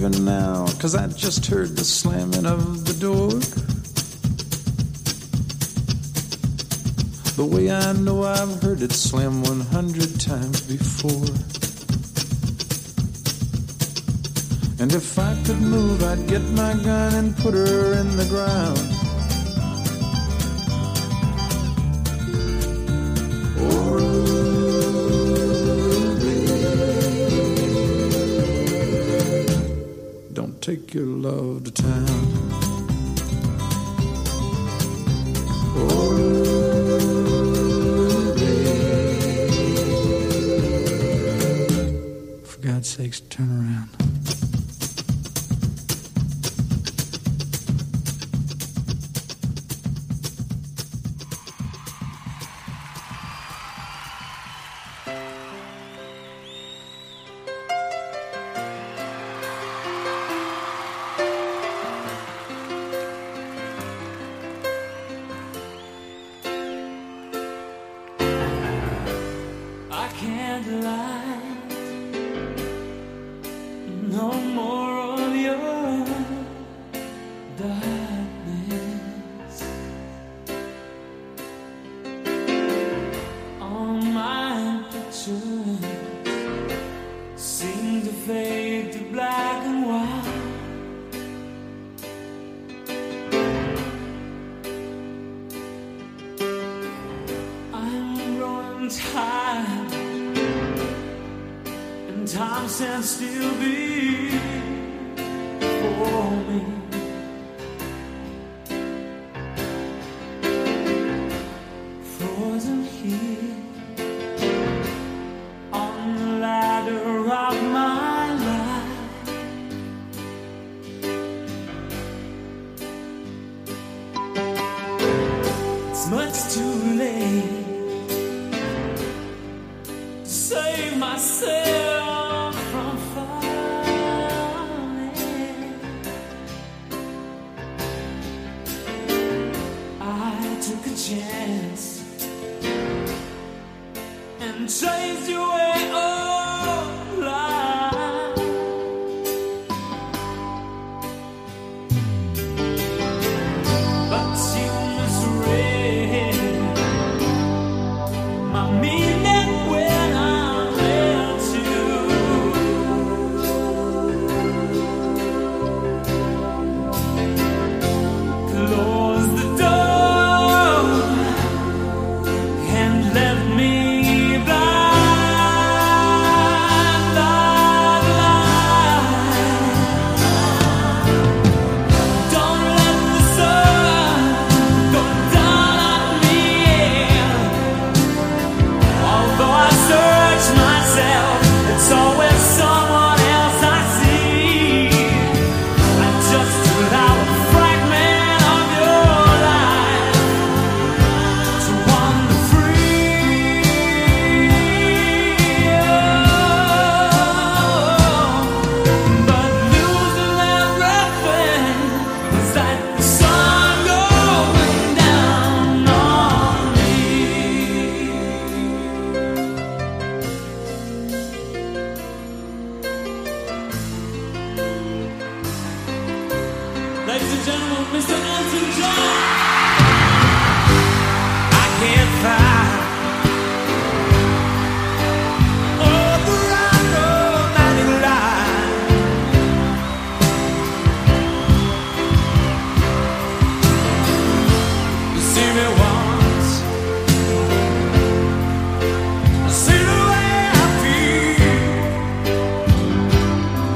leaving now, 'cause I just heard the slamming of the door. The way I know I've heard it slam 100 times before. And if I could move, I'd get my gun and put her in the ground. Don't take your love to town. For God's sakes, turn around.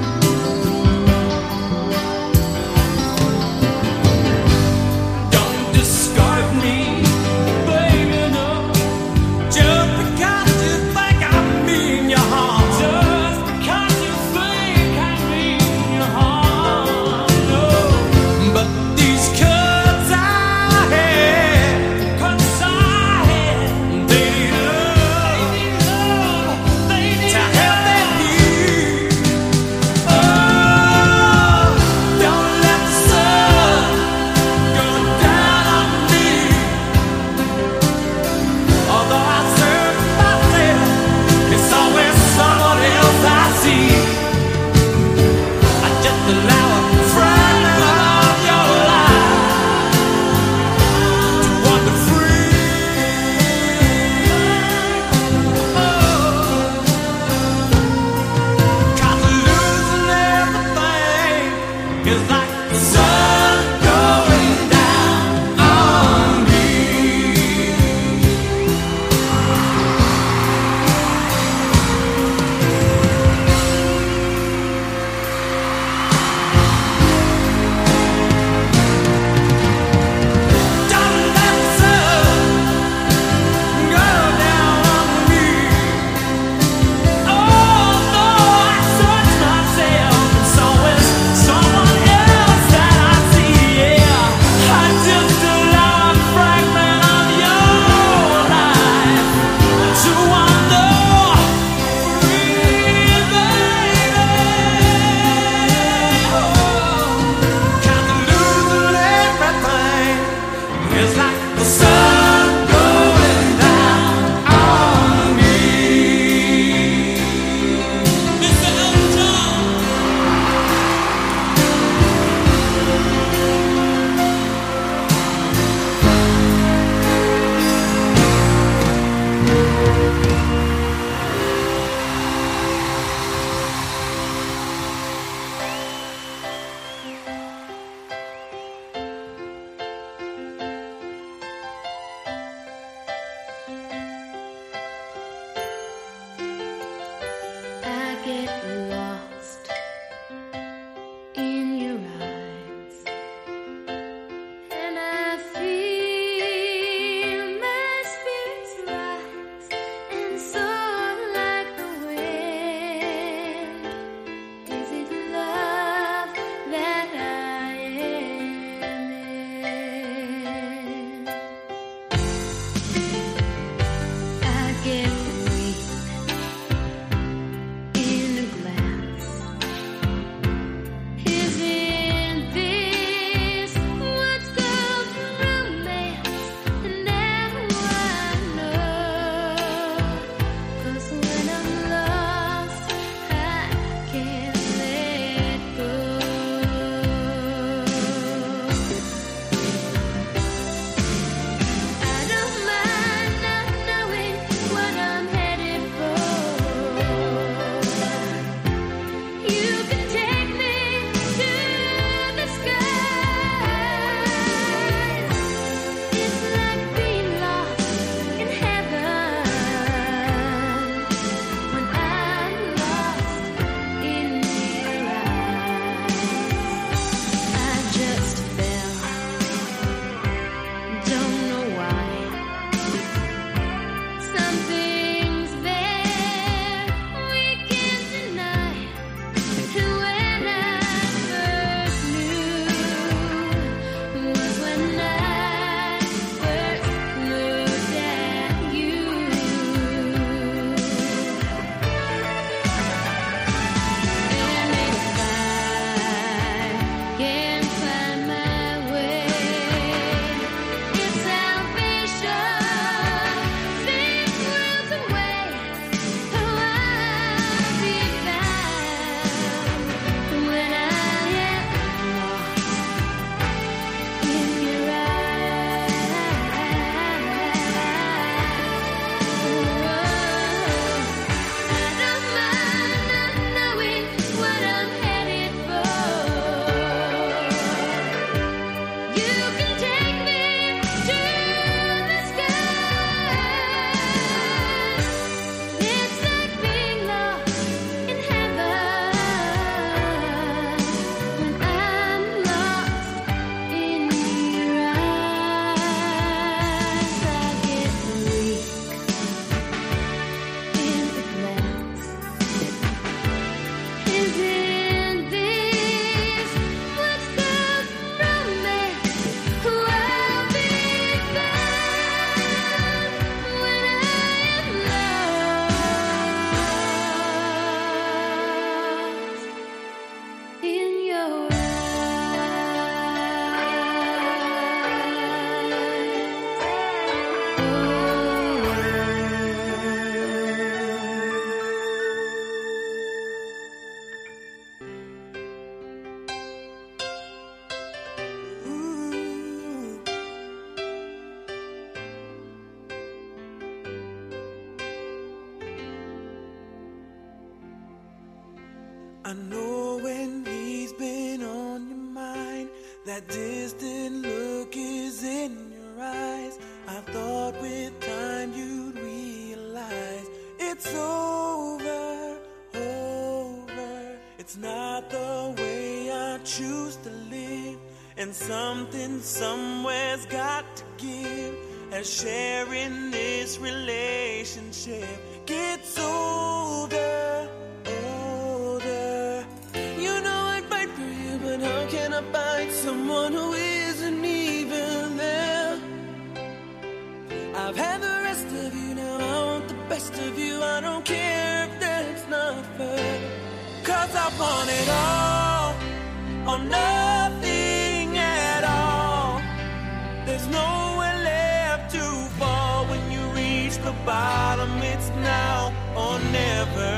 Don't I know when he's been on your mind, that distant look is in your eyes. I thought with time you'd realize it's over, over. It's not the way I choose to live, and something somewhere's got to give, as sharing this relationship gets older, older. You know I'd fight for you, but how can I find someone who isn't even there? I've had the rest of you, now I want the best of you. I don't care if that's not fair, 'cause I want it all or nothing at all. There's nowhere left to fall. When you reach the bottom, it's now or never.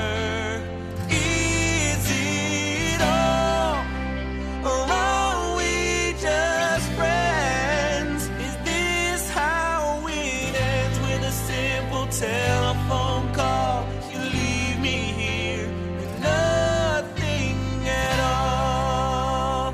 Is it all, or are we just friends? Is this how it ends, with a simple telephone call? You leave me here with nothing at all.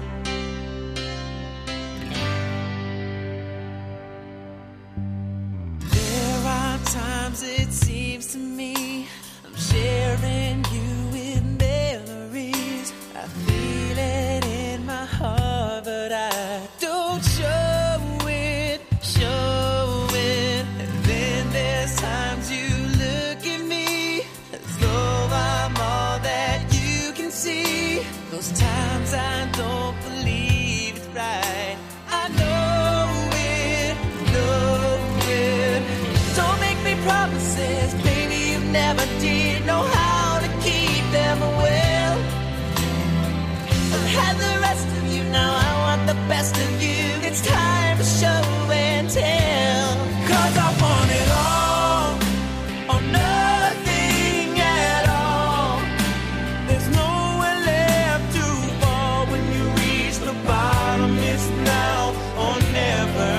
There are times it seems to me I'm sharing you with memories. I feel it in my heart, but I don't show it, show it. And then there's times you look at me as though I'm all that you can see. Those times I don't believe it's right. I know it, know it. Don't make me promises, baby, you never did know how to keep them well. I've had the rest of you, now I want the best of you. It's time to show and tell, 'cause I want it all or nothing at all. There's nowhere left to fall. When you reach the bottom, it's now or never.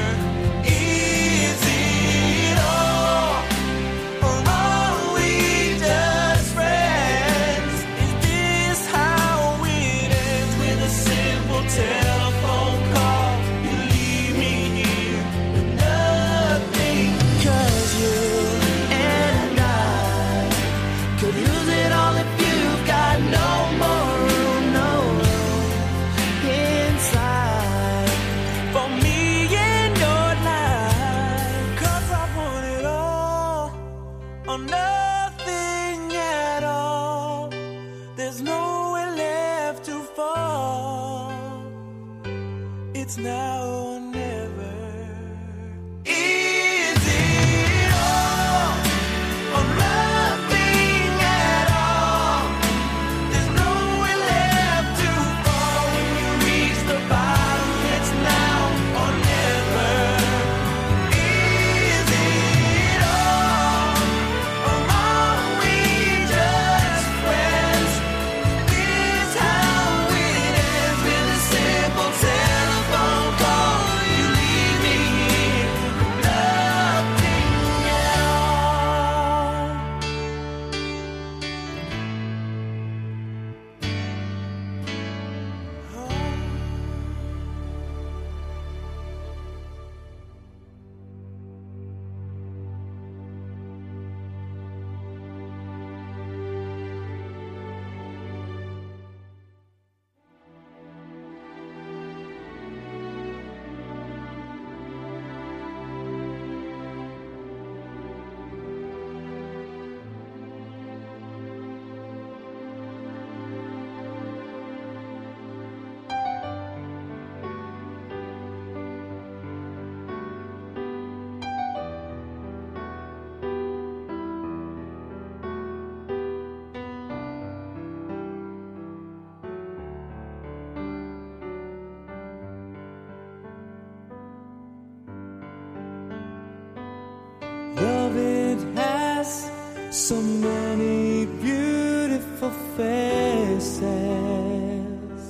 Is it all, or are we just friends? Is this how it ends, with a simple telephone call? You leave me here with nothing, 'cause you and I could lose it all if you've got no more room, no room inside for me in your life. 'Cause I want it all or nothing at all. There's nowhere left to fall. It's now or never. Is it all or nothing at all? There's nowhere left to fall. When you reach the bottom, it's now or never. Is it all, or are we just friends? This how it ends, with a simple telephone call. You leave me here with nothing at all. Love, it has so many beautiful faces,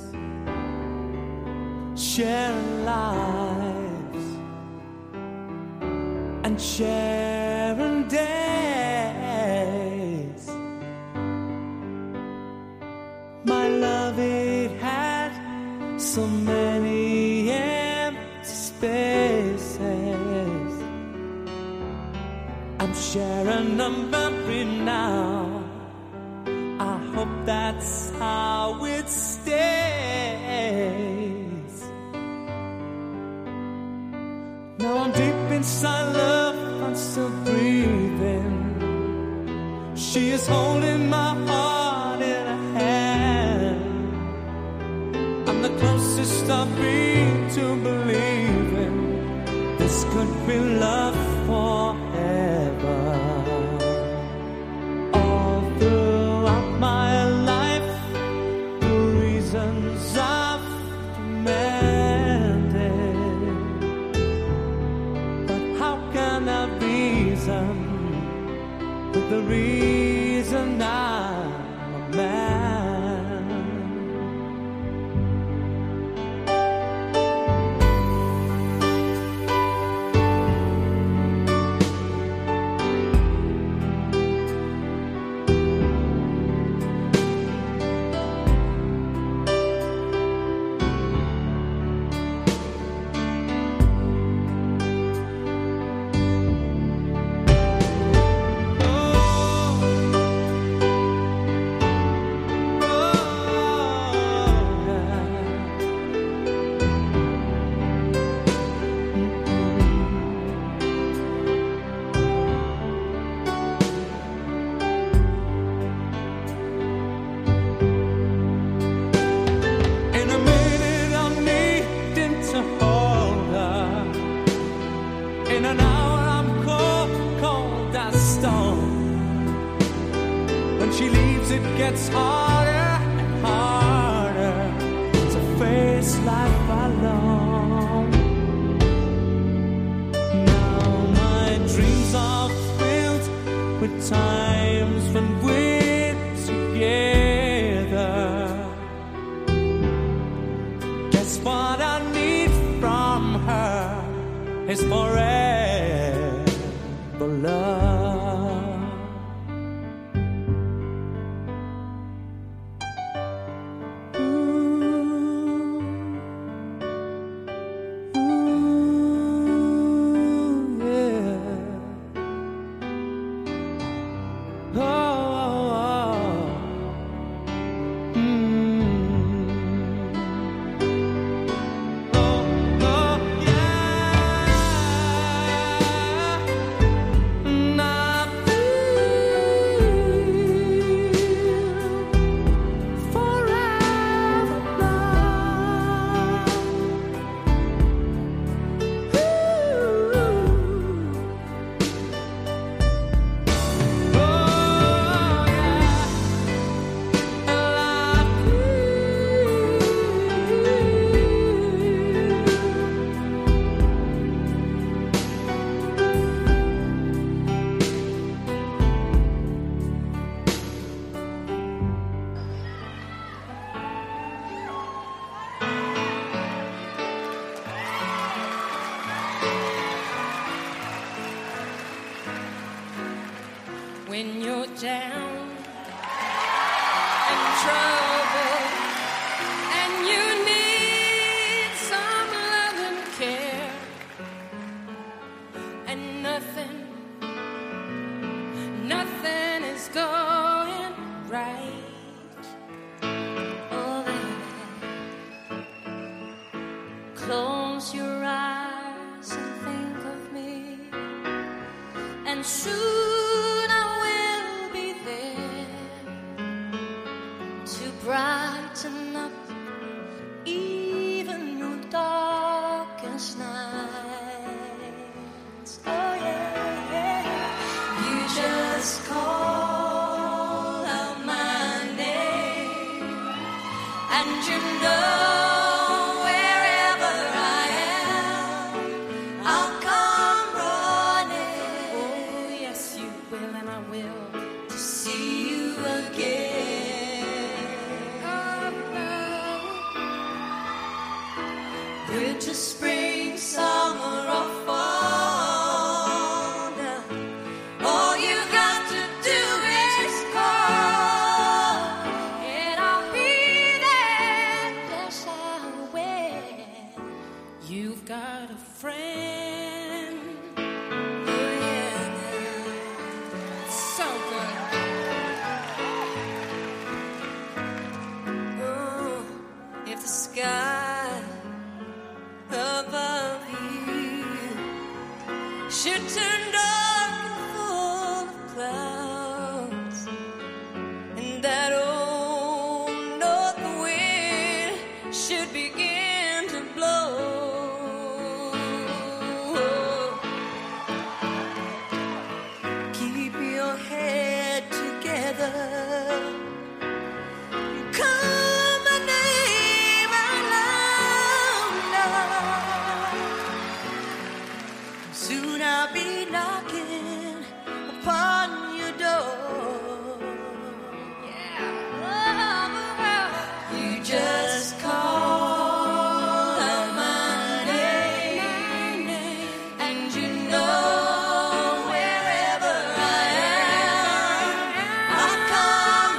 sharing lives and sharing days. and I'm married now. I hope that's how it stays. Now I'm deep inside love, I'm still breathing. She is holding my heart in her hand. I'm the closest I've been to believing this could be love forever. All throughout my life, the reasons I've demanded, but how can I reason with the reason I'm a man? In an hour I'm cold, cold as stone. When she leaves it gets harder and harder to face life alone. Now my dreams are filled with times when we're together. Guess what I need from her is forever love. Ooh, ooh, yeah. Oh, when you're down and trouble and you need some love and care, and nothing is going right. Oh, close your eyes and think of me, and soon I will be there to brighten up even your darkest nights. Oh yeah, yeah. You just call out my name, and you know wherever I am, I'll come running. Oh yes, you will, and I will, to see you again. Oh no. Winter, spring, summer, or fall, now all you got to do is call, and I'll be there. Yes, I will. You've got a friend. Oh yeah, now. should turn dark and full of clouds, and that old north wind should begin to blow. Keep your head together. Call my name out loud. Soon I'll be knocking upon your door. Yeah. You just call out my name, and you know wherever I am, I'll come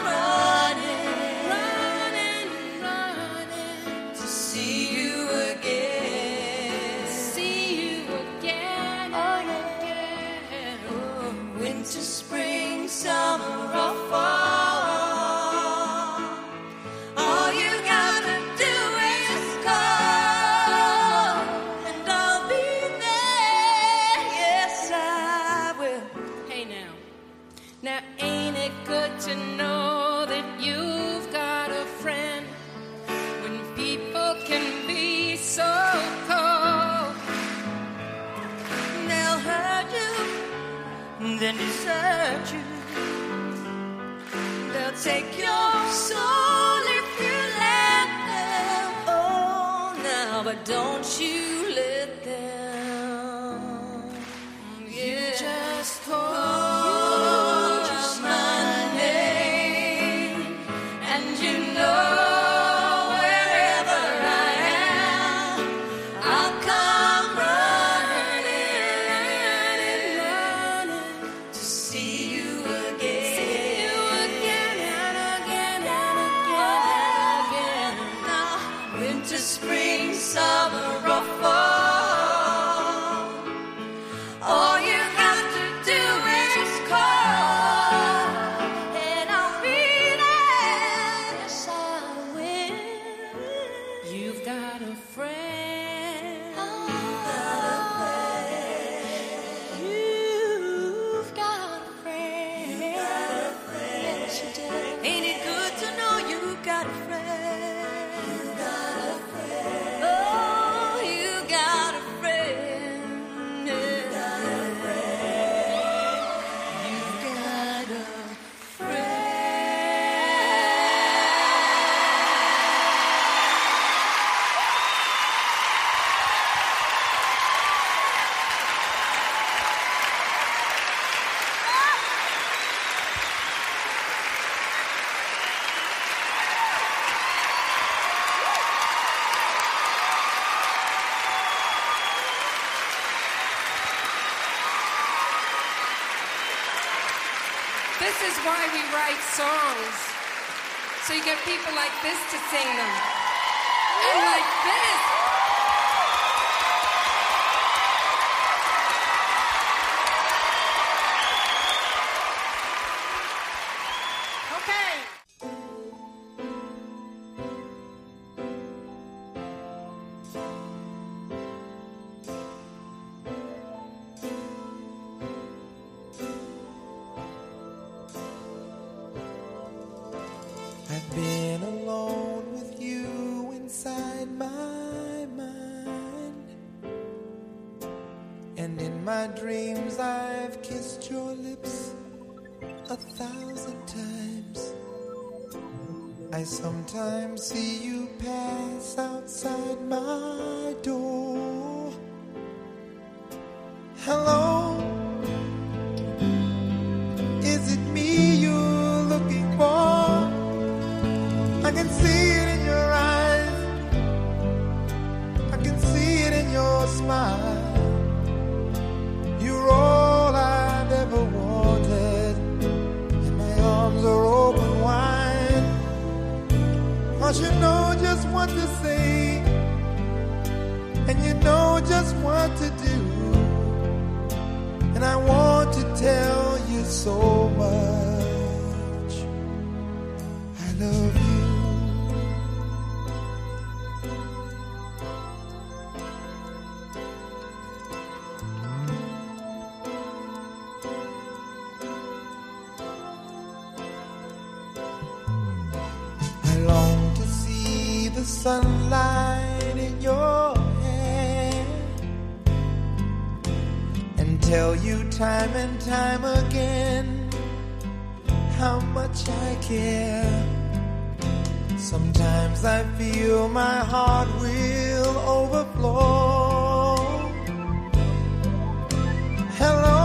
running to see you again. Oh yeah. Winter, spring, summer, or fall. All you gotta do is call, and I'll be there. Yes, I will. Hey now ain't it good to know that you've got a friend when people can be so cold? They'll hurt you, then desert you. They'll take your soul if you let them. Oh, now, but don't you let them. You just call my name, and you know wherever I am, I'll come running to see you again and again. Now, winter, spring, summer, or fall. All you got to do is call, and I'll be there. Yes, I will. You've got a friend. You've got a friend. Yes, you do. Ain't it good to know you've got a friend? Oh, you got a friend. You've got a friend. This is why we write songs. So you get people like this to sing them. And like this. Okay. I've been alone with you inside my mind, and in my dreams I've kissed your lips 1,000 times. I sometimes see you pass outside my door. Hello, is it me you're looking for? I can see it in your eyes, I can see it in your smile. You're all I've ever wanted, and my arms are open wide. 'Cause you know just what to say, and you know just what to do, and I want to tell you so much I love you. sunlight in your hair and tell you time and time again how much I care. Sometimes I feel my heart will overflow. Hello,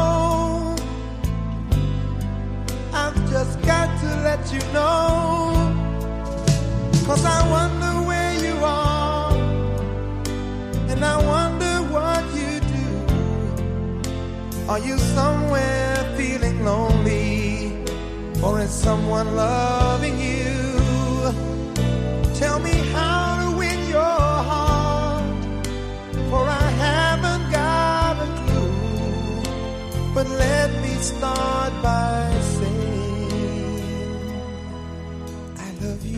I've just got to let you know, 'cause I wonder where you are, and I wonder what you do. Are you somewhere feeling lonely, or is someone loving you? Tell me how to win your heart, for I haven't got a clue. But let me start by saying I love you.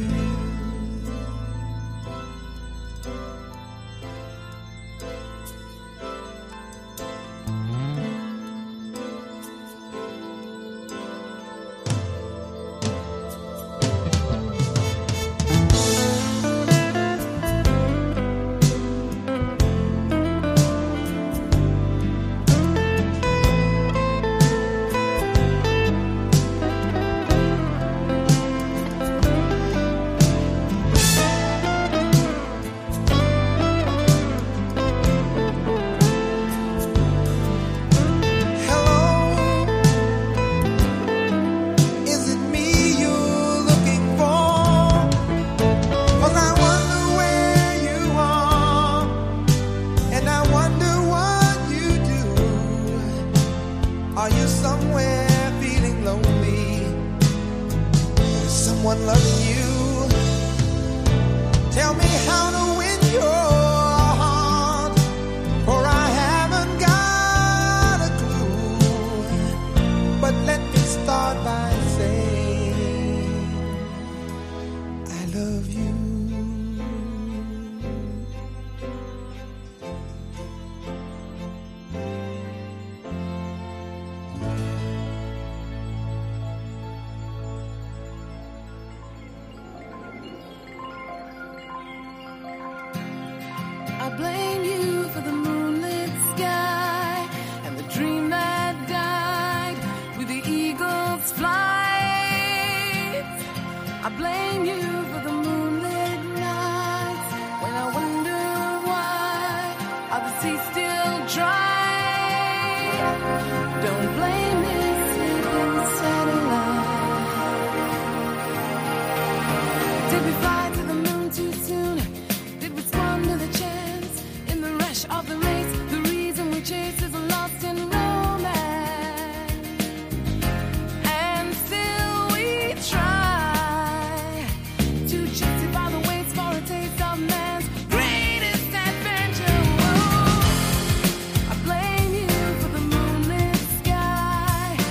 I blame you for the moonlit sky and the dream that died with the eagle's flight. I blame you for the moonlit nights when I wonder why are the seas still dry. Don't blame this sleeping satellite. Did we fly to the moon too soon? Did we squander the chance in the rush of the race? The reason we chase is lost in romance, and still we try to justify the waits for a taste of man's greatest adventure. Oh, I blame you for the moonlit sky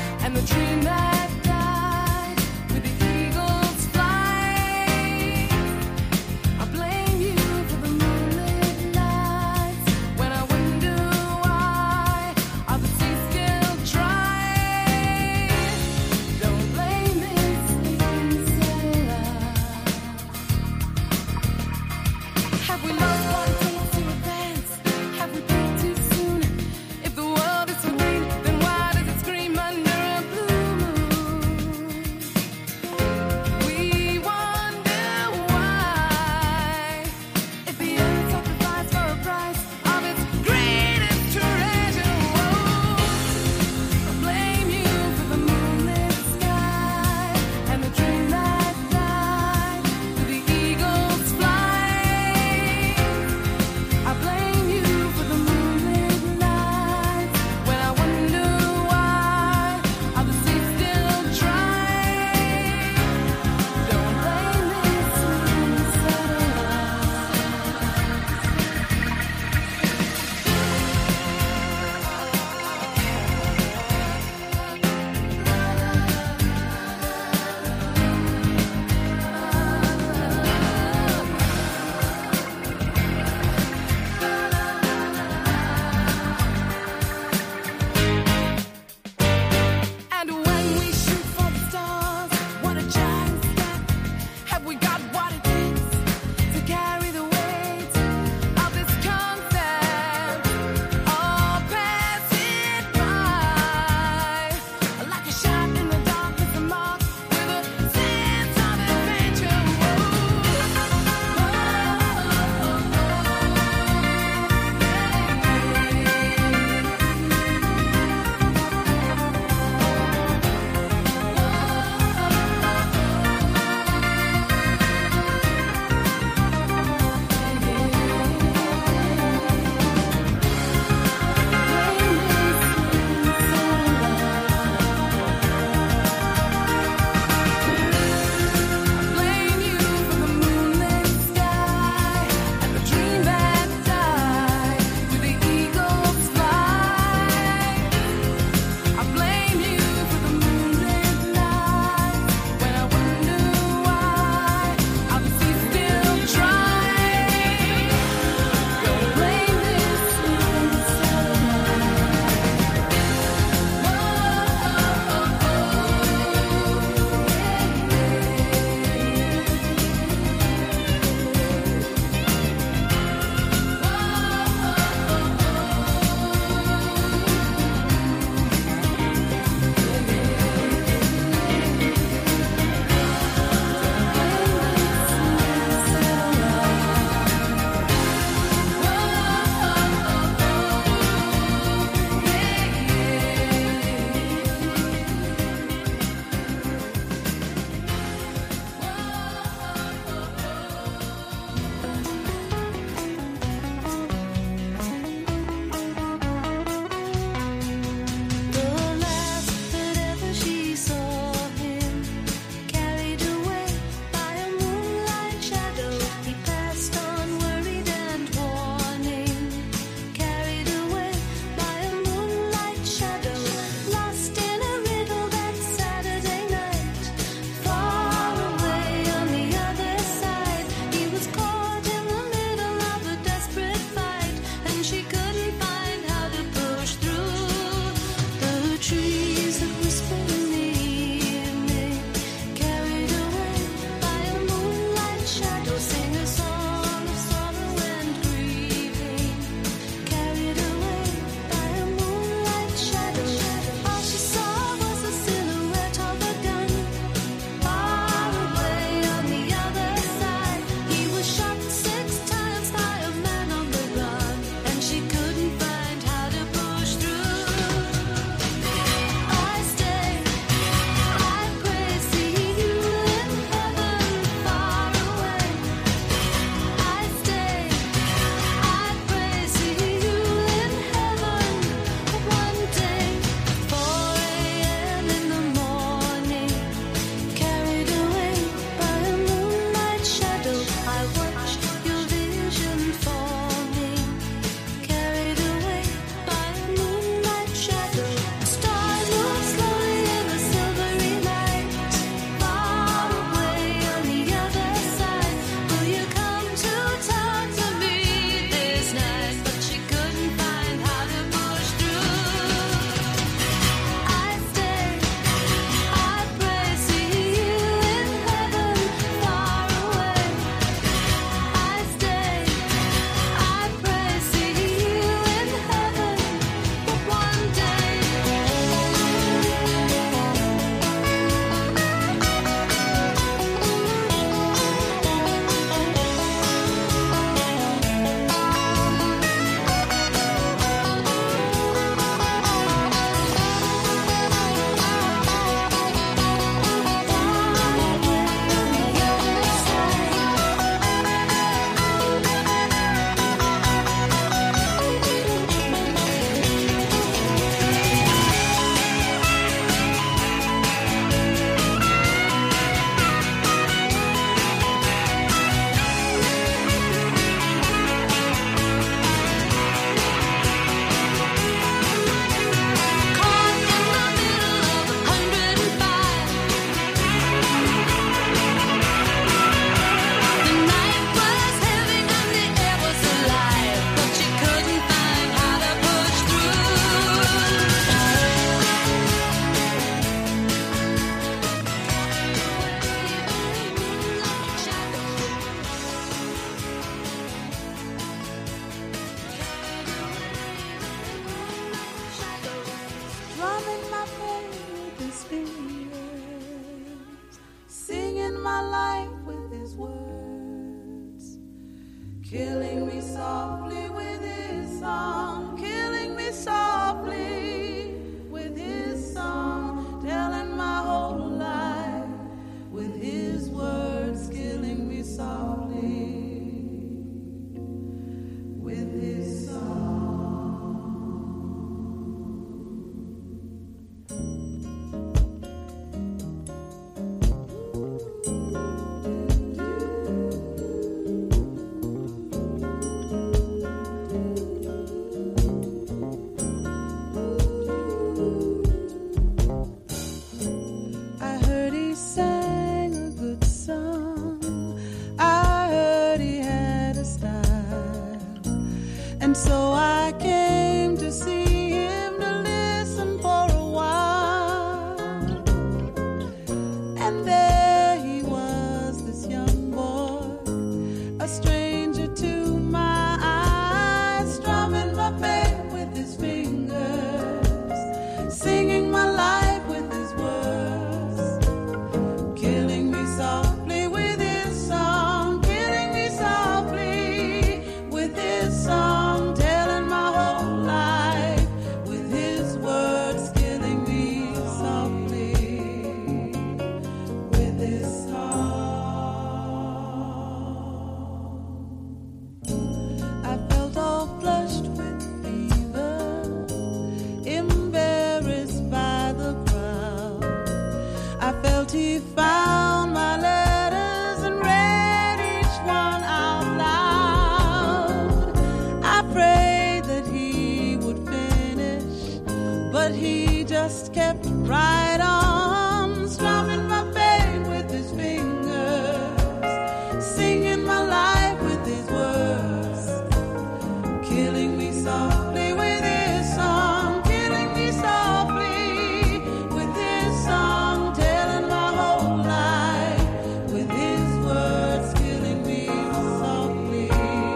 he found my letters and read each one out loud. I prayed that he would finish, but he just kept right on, strumming my pain with his fingers, singing my life with his words, killing me softly with his song, killing me softly with his song, telling my whole life with his words, killing me softly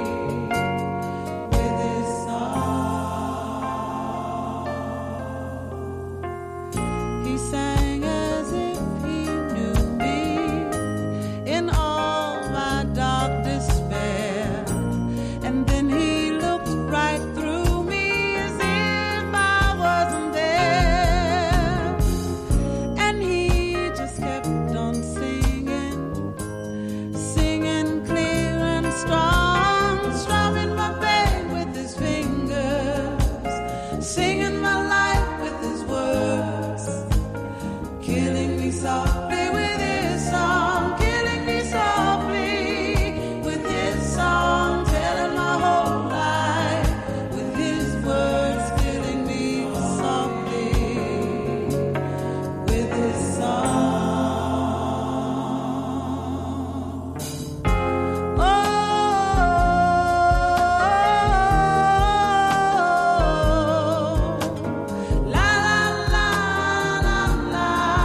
with his song. He sang as if he knew me in all my dark despair, and then he looked right through me as if I wasn't there, and he just kept on singing, singing clear and strong, strumming my pain with his fingers, singing my life with his words, killing me softly with his song, killing me softly with his song, telling my whole life with his words, killing me softly with his song. Oh, la la la la la,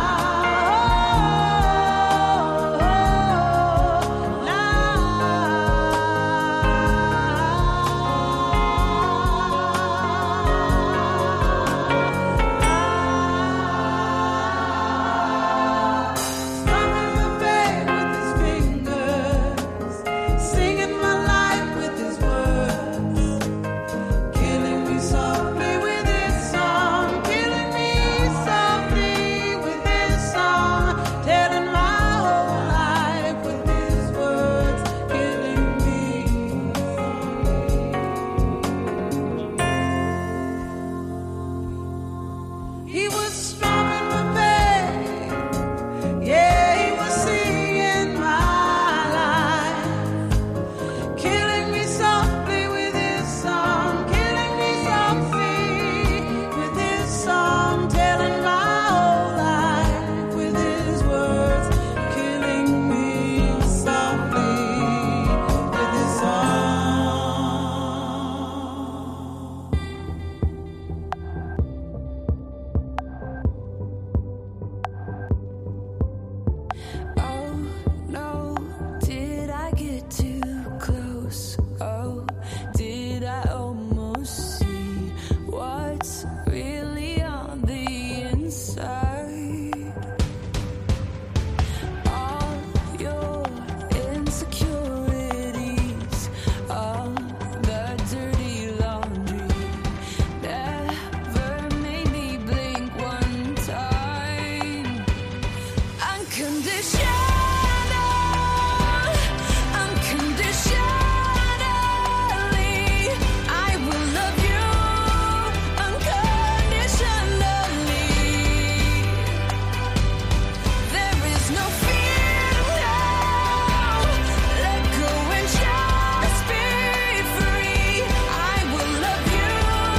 strumming my pain with his fingers, singing my life with his words, killing me softly with his song, killing me softly with his song, telling my whole life with his words, killing me softly. He was strumming my pain, yeah, he was singing my life, killing me softly with his song, killing me softly with his song, telling my whole life with his words, killing me softly with his song. Oh no, did I get too close? Oh, did I almost see what's really on the inside? All your insecurities, all the dirty laundry, never made me blink one time. Unconditional, unconditionally, I will love you unconditionally. There is no fear now. Let go and just be free. I will love you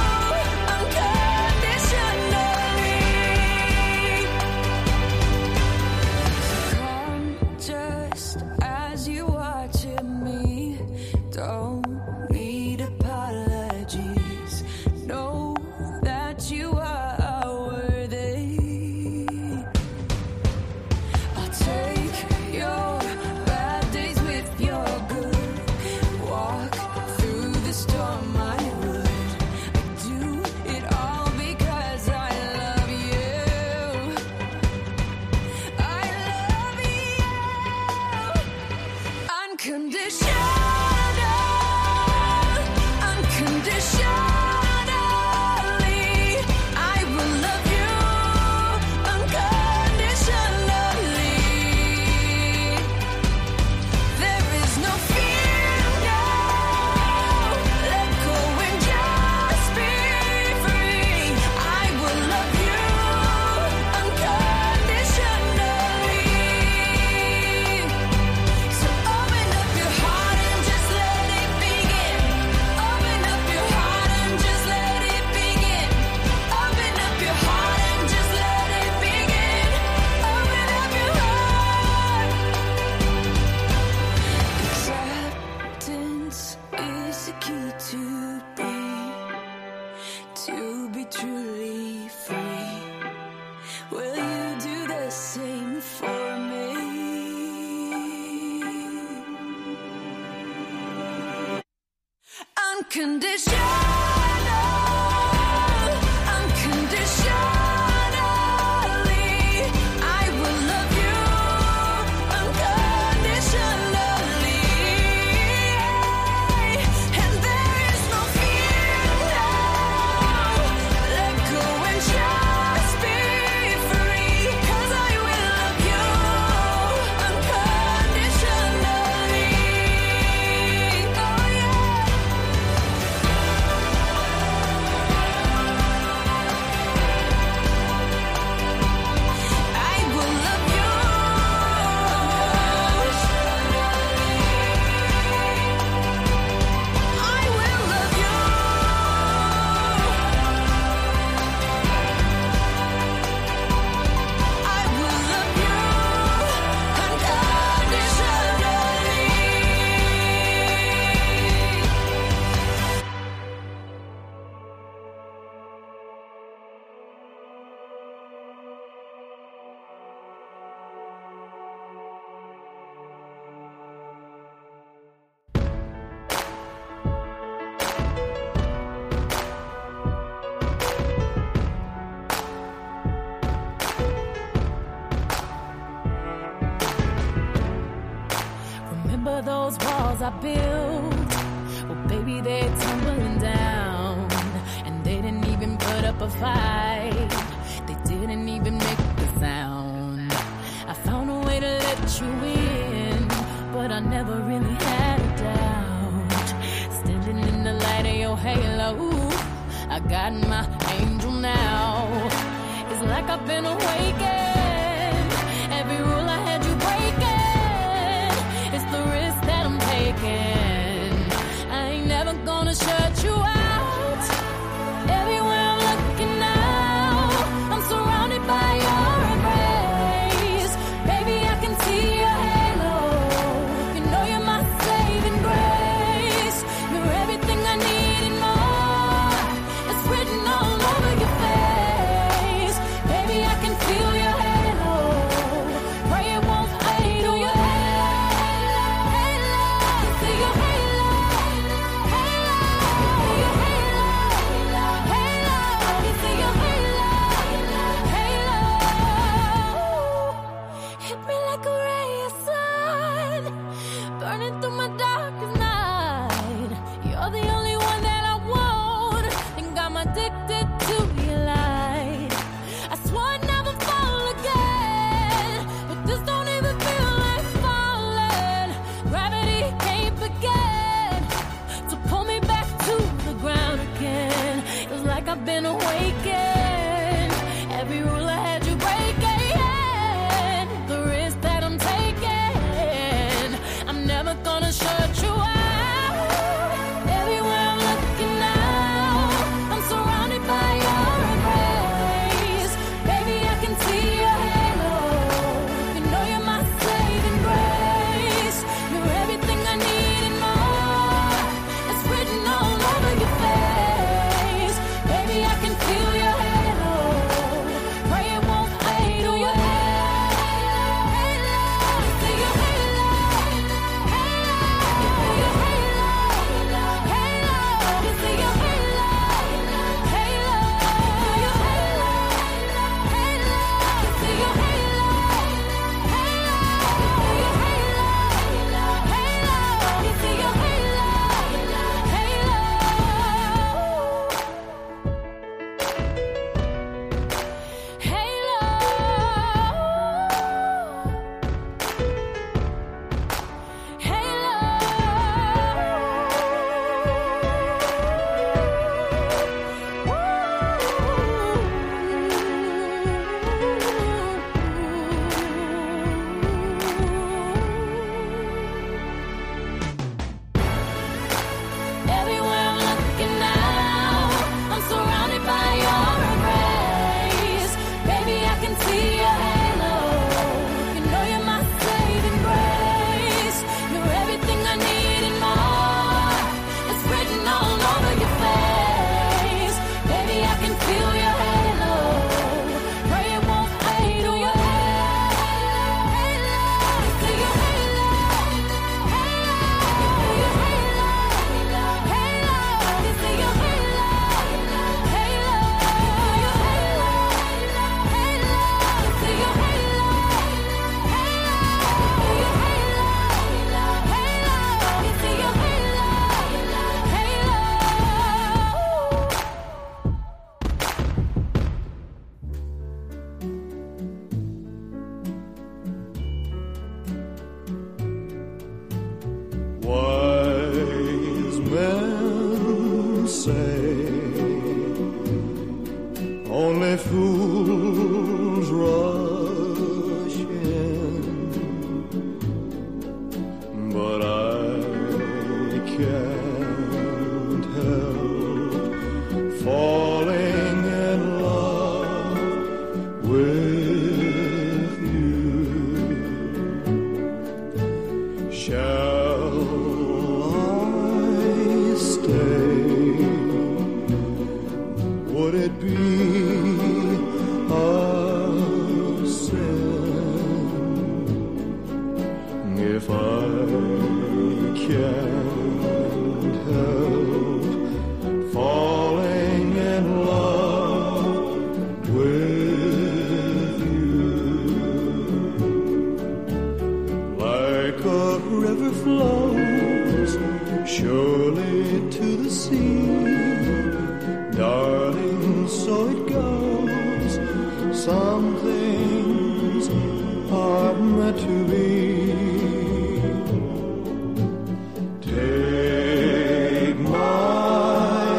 unconditionally. Come just as you watching me. Don't need apologies. Know that you are worthy. I'll take your bad days with your good. Walk through the storm, I would. I do it all because I love you. I love you unconditional. Unconditionally, to be truly free. Will you do the same for me? Unconditional, unconditionally, I will love you unconditionally, and there is no fear now. Let go and just be free, 'cause I will love you unconditionally. Oh yeah. I will love you unconditionally. I will love you. I will love you Remember those walls I built? Well, baby, they're tumbling down, and they didn't even put up a fight. They didn't even make a sound. I found a way to let you in, but I never really had a doubt. Standing in the light of your halo, I got my angel now. It's like I've been awakened. Every rule I had you breaking, it's the risk that I'm taking. I ain't never gonna shut you out. Everywhere I'm looking now, I'm surrounded by your embrace. Baby, I can see your halo. You know you're my saving grace. You're everything I need and more. It's written all over your face. Baby, I can feel your halo. Pray it won't fade away. See your halo. Halo. See your halo. Halo. Hit me like a ray of sun, burning through my darkest night. You're the only one that I want. Think I'm addicted to your light. I swore I'd never fall again, but this don't even feel like falling. Gravity can't begin to pull me back to the ground again. It's like I've been awakened. Every rule I had you breaking, the risk that I'm taking. I'm never gonna shut you out. Everywhere I'm looking now, I'm surrounded by your embrace. Baby, I can see your halo. You know you're my saving grace. You're everything I need and more. It's written all over your face. Baby, I can feel your halo. Only fools rush in, but I can't help falling in love with you. Shall I stay? Would it be a sin if I can't help falling in love with you? Like a river flows surely to the sea, darling, so it goes. Some things are meant to be. Take my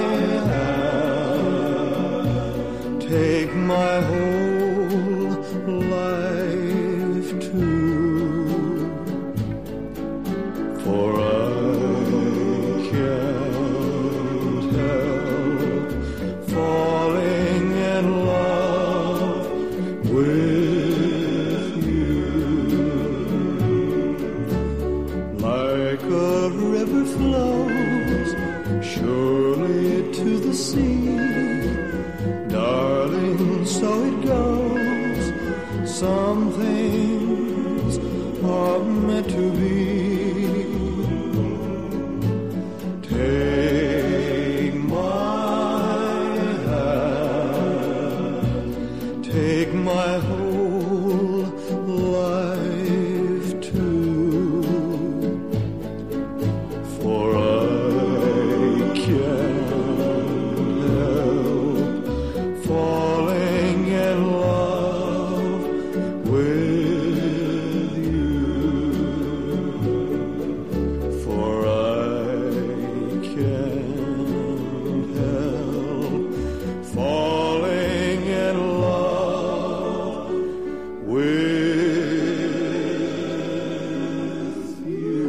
hand, take my whole life too, for I can't help falling in love with you. Like a river flows surely to the sea, darling, so it goes. Some things are meant to be. Take my hand, take my whole life too, for I can't help falling in love with you, for I can't help falling in love with you.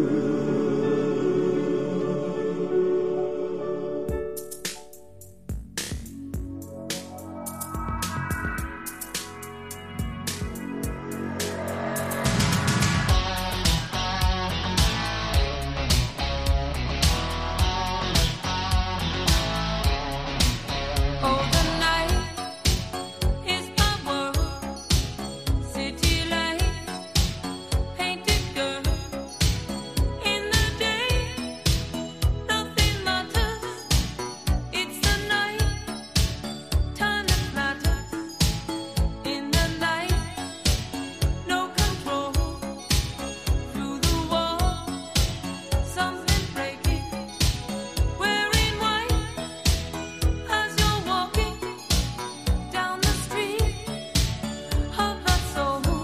Oh, the night is my world, city lights, painted girl. In the day, nothing matters. It's the night, time that matters. In the night, no control. Through the wall, something breaking. Wearing white as you're walking down the street of my soul.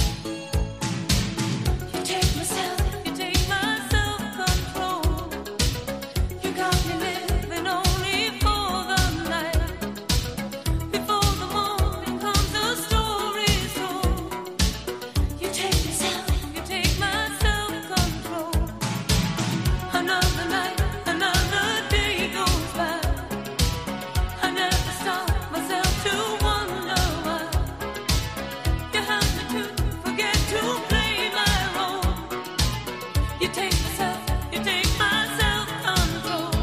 You take my self-control. You got me living only for the night. Before the morning comes, the story's told. You take my self-control. Another night, another day goes by. I never stop myself to wonder why. You have me to forget to play my role. You take my self-control.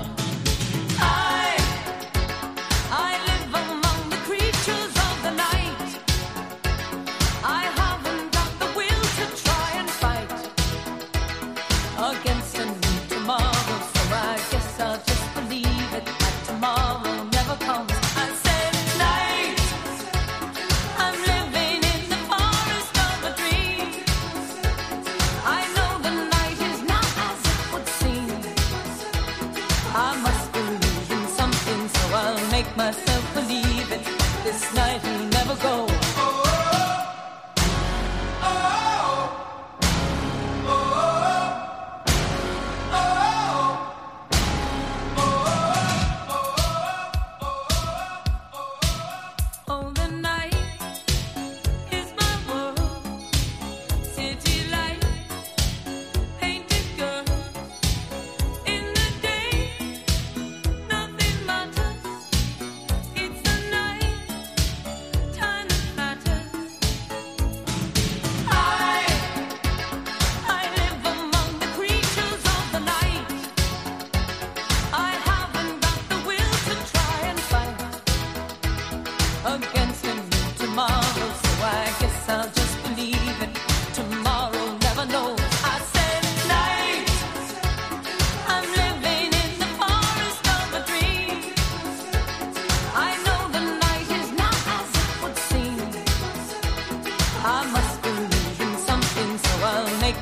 I live among the creatures of the night. I haven't got the will to try and fight against a new tomorrow, so I guess I'll just believe it that tomorrow never comes. I said night, I'm living in the forest of a dream. I know the night is not as it would seem. I must believe in something, so I'll make myself believe it. This night will never go.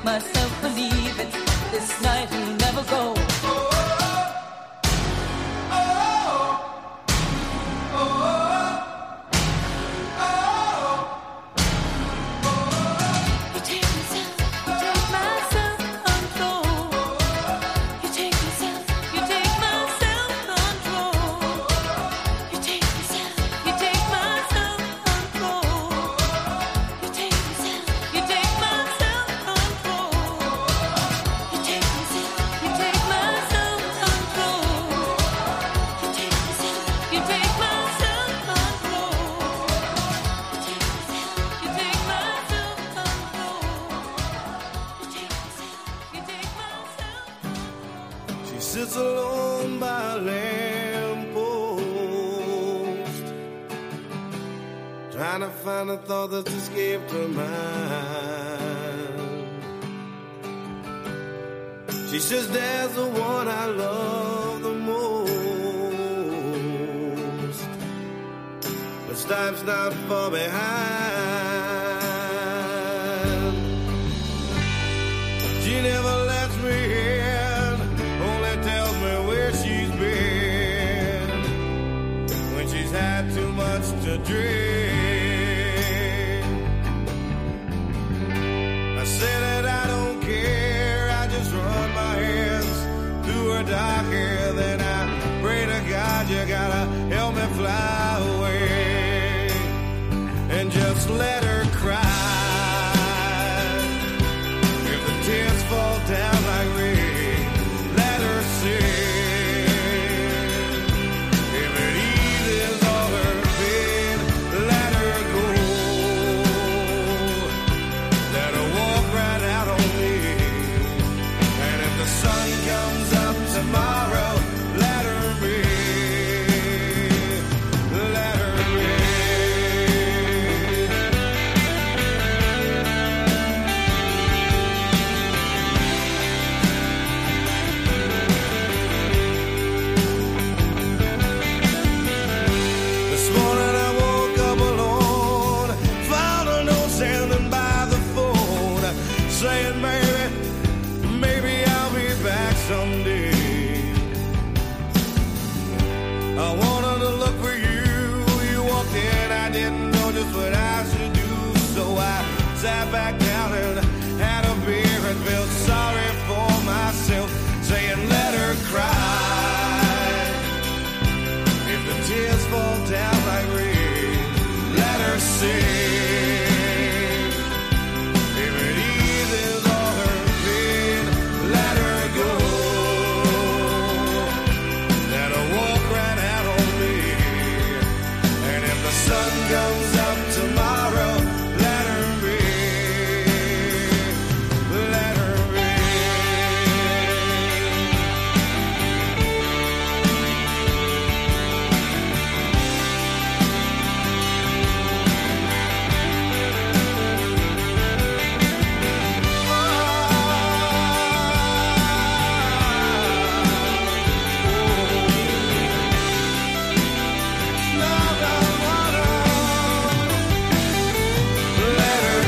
myself believing this night will never go. Sits alone by a lamppost, trying to find a thought that's escaped her mind. She says, "There's the one I love the most, but time's not far behind. She never lets me in, only tells me where she's been when she's had too much to drink. I say that I don't care, I just run my hands through her dark hair, then I pray to God you gotta help me fly away and just let her cry. If the tears fall down like rain, let her sing. If it eases all her pain, let her go. Let her walk right out on me. And if the sun comes up tomorrow, let her be. Let her be. This morning I woke up alone, found a note standing by the phone, saying, maybe I'll be back someday. I wanted to look for you, you walked in, I didn't know just what I should do, so I sat back down and had a beer and felt sorry for myself, saying let her cry. If the tears fall down like rain, let her sing. If it eases all her pain, let her go. Let her walk right out on me. And if the sun comes up tomorrow, let her be. Let her be. Let her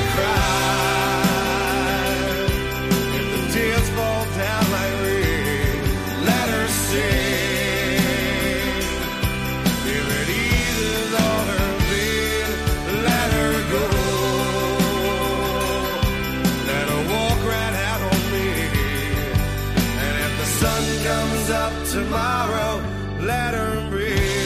cry. If the tears fall down like rain, let her sing. If it eases all her pain, let her go. Let her walk right out on me. And if the sun comes up tomorrow, let her be.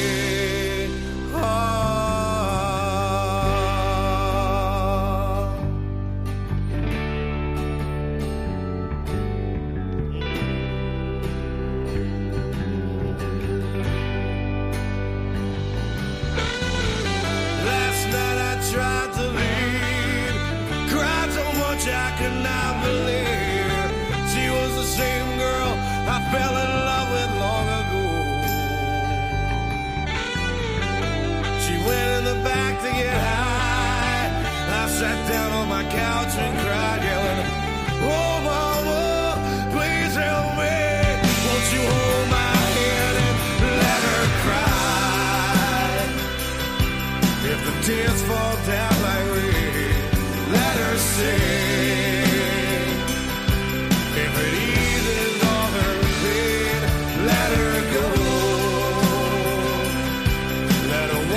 Last night I tried to leave, cried so much I could not believe she was the same girl I fell in love with long ago. She went in the back to get high. I sat down on my couch and cried, yelling, "Oh, mama, please help me. Won't you hold my hand and let her cry? If the tears fall down like rain, let her sing.